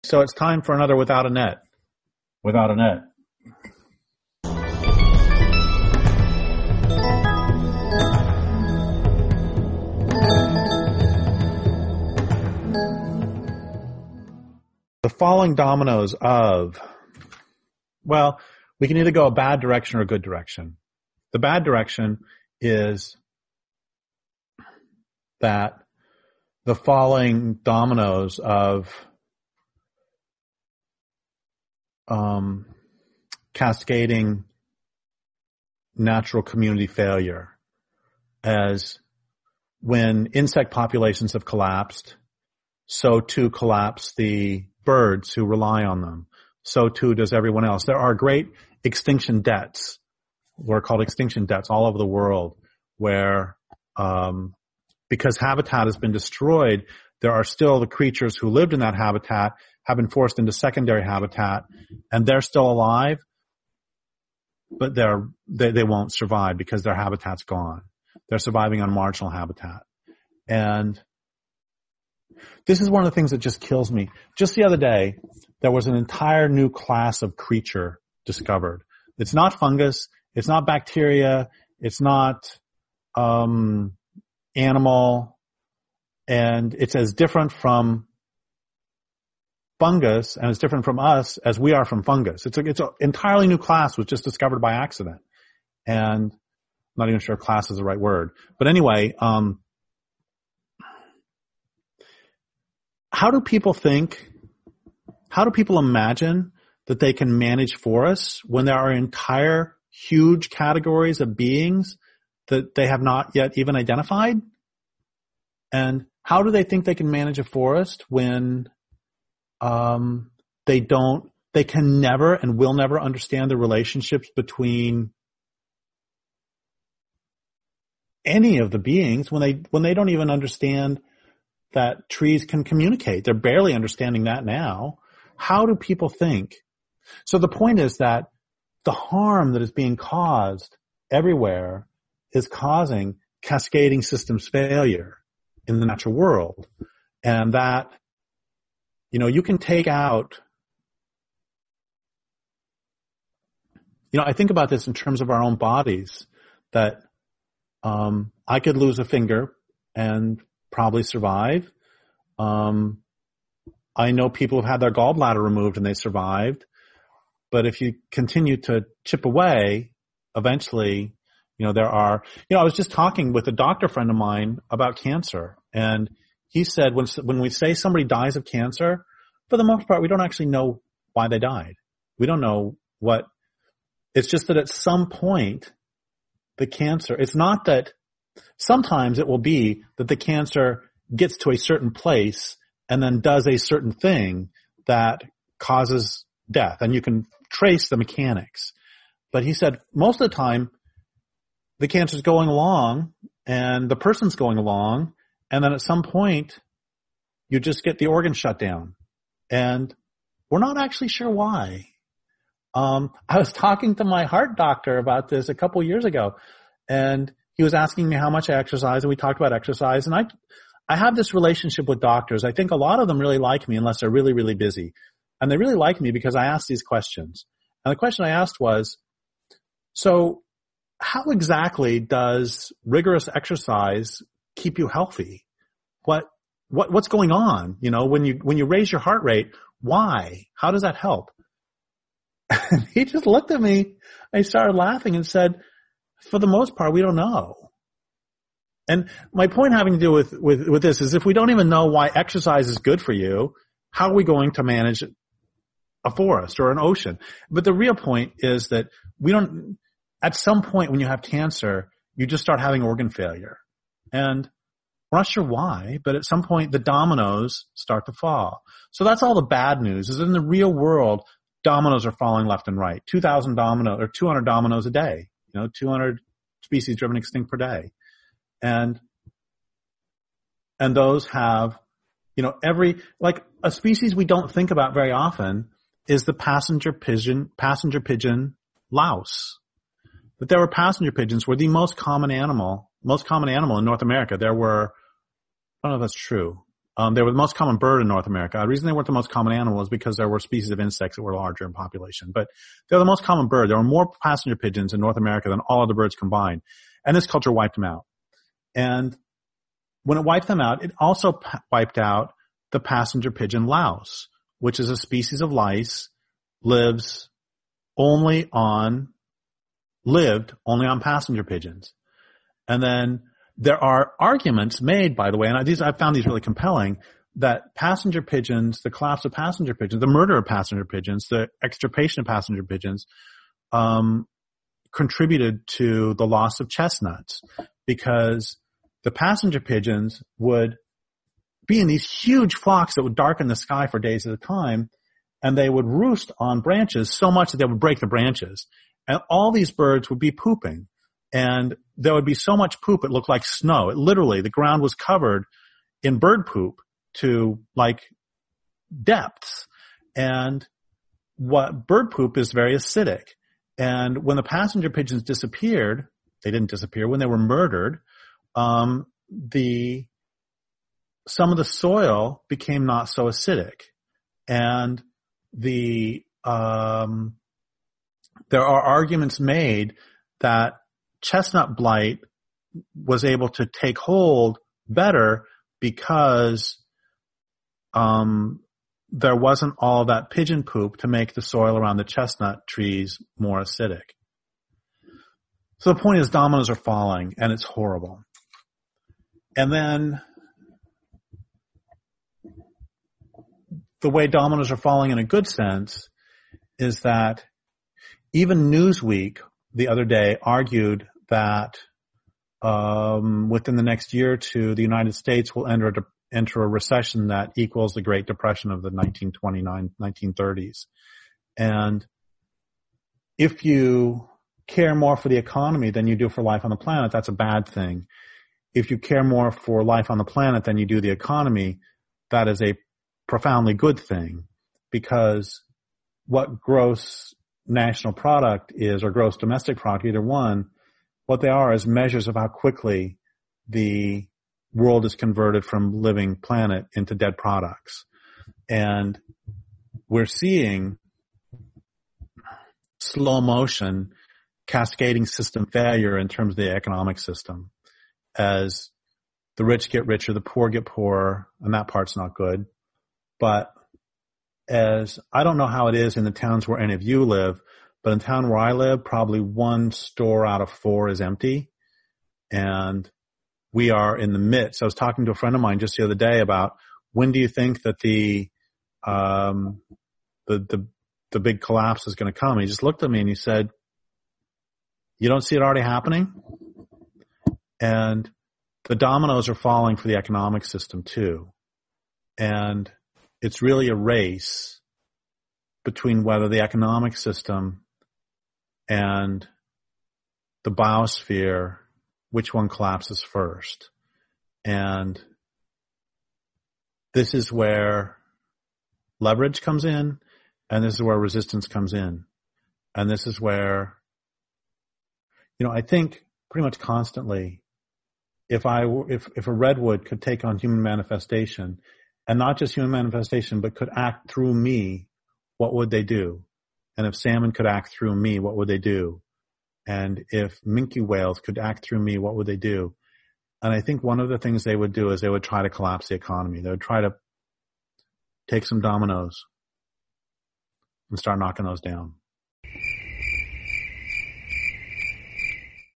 So it's time for another Without a Net. Without a Net. The falling dominoes of, well, we can either go a bad direction or a good direction. The bad direction is that the falling dominoes of cascading natural community failure, as when insect populations have collapsed, so too collapse the birds who rely on them. So too does everyone else. There are great extinction debts, what are called extinction debts, all over the world, where because habitat has been destroyed, there are still the creatures who lived in that habitat have been forced into secondary habitat, and they're still alive, but they won't survive because their habitat's gone. They're surviving on marginal habitat. And this is one of the things that just kills me. Just the other day, there was an entire new class of creature discovered. It's not fungus, it's not bacteria, it's not animal, and it's as different from fungus and as different from us as we are from fungus. It's an entirely new class, was just discovered by accident. And I'm not even sure class is the right word. But anyway, how do people imagine that they can manage forests when there are entire huge categories of beings that they have not yet even identified? And how do they think they can manage a forest when they can never and will never understand the relationships between any of the beings, when they don't even understand that trees can communicate? They're barely understanding that now. How do people think? So the point is that the harm that is being caused everywhere is causing cascading systems failure in the natural world. And that, you can take out, I think about this in terms of our own bodies, that I could lose a finger and probably survive. I know people have had their gallbladder removed and they survived. But if you continue to chip away, eventually, there are, I was just talking with a doctor friend of mine about cancer, and he said when we say somebody dies of cancer, for the most part, we don't actually know why they died. We don't know it's just that at some point, the cancer, it's not that, sometimes it will be that the cancer gets to a certain place and then does a certain thing that causes death, and you can trace the mechanics. But he said most of the time, the cancer's going along and the person's going along, and then at some point, you just get the organ shut down. And we're not actually sure why. I was talking to my heart doctor about this a couple years ago, and he was asking me how much I exercise, and we talked about exercise. And I have this relationship with doctors. I think a lot of them really like me unless they're really, really busy. And they really like me because I ask these questions. And the question I asked was, so how exactly does rigorous exercise keep you healthy? What's going on? When you raise your heart rate, why? How does that help? And he just looked at me. I started laughing and said, for the most part, we don't know. And my point having to do with this is, if we don't even know why exercise is good for you, how are we going to manage a forest or an ocean? But the real point is that at some point when you have cancer, you just start having organ failure. And we're not sure why, but at some point the dominoes start to fall. So that's all the bad news, is in the real world, dominoes are falling left and right. 2,000 dominoes or 200 dominoes a day, 200 species driven extinct per day. And those have, like a species we don't think about very often is the passenger pigeon louse. But there were passenger pigeons were the most common animal in North America. There were, I don't know if that's true. They were the most common bird in North America. The reason they weren't the most common animal is because there were species of insects that were larger in population. But they're the most common bird. There were more passenger pigeons in North America than all other birds combined. And this culture wiped them out. And when it wiped them out, it also wiped out the passenger pigeon louse, which is a species of lice, lived only on passenger pigeons. And then there are arguments made, by the way, and I found these really compelling, that passenger pigeons, the collapse of passenger pigeons, the murder of passenger pigeons, the extirpation of passenger pigeons, contributed to the loss of chestnuts, because the passenger pigeons would be in these huge flocks that would darken the sky for days at a time, and they would roost on branches so much that they would break the branches. And all these birds would be pooping. And there would be so much poop it looked like snow. It literally, the ground was covered in bird poop to like depths. And what bird poop is very acidic. And when the passenger pigeons disappeared, they didn't disappear, when they were murdered, some of the soil became not so acidic. And there are arguments made that chestnut blight was able to take hold better because there wasn't all that pigeon poop to make the soil around the chestnut trees more acidic. So the point is, dominoes are falling, and it's horrible. And then the way dominoes are falling in a good sense is that even Newsweek the other day argued that within the next year or two, the United States will enter a recession that equals the Great Depression of the 1930s. And if you care more for the economy than you do for life on the planet, that's a bad thing. If you care more for life on the planet than you do the economy, that is a profoundly good thing, because what gross national product is, or gross domestic product, either one, what they are is measures of how quickly the world is converted from living planet into dead products. And we're seeing slow motion cascading system failure in terms of the economic system. As the rich get richer, the poor get poorer, and that part's not good. But as I don't know how it is in the towns where any of you live, but in the town where I live, probably 1 store out of 4 is empty. And we are in the midst. I was talking to a friend of mine just the other day about, when do you think that the big collapse is going to come? He just looked at me and he said, you don't see it already happening? And the dominoes are falling for the economic system too. And it's really a race between whether the economic system and the biosphere, which one collapses first. And this is where leverage comes in, and this is where resistance comes in. And this is where, I think pretty much constantly, if a redwood could take on human manifestation, and not just human manifestation, but could act through me, what would they do? And if salmon could act through me, what would they do? And if minke whales could act through me, what would they do? And I think one of the things they would do is they would try to collapse the economy. They would try to take some dominoes and start knocking those down.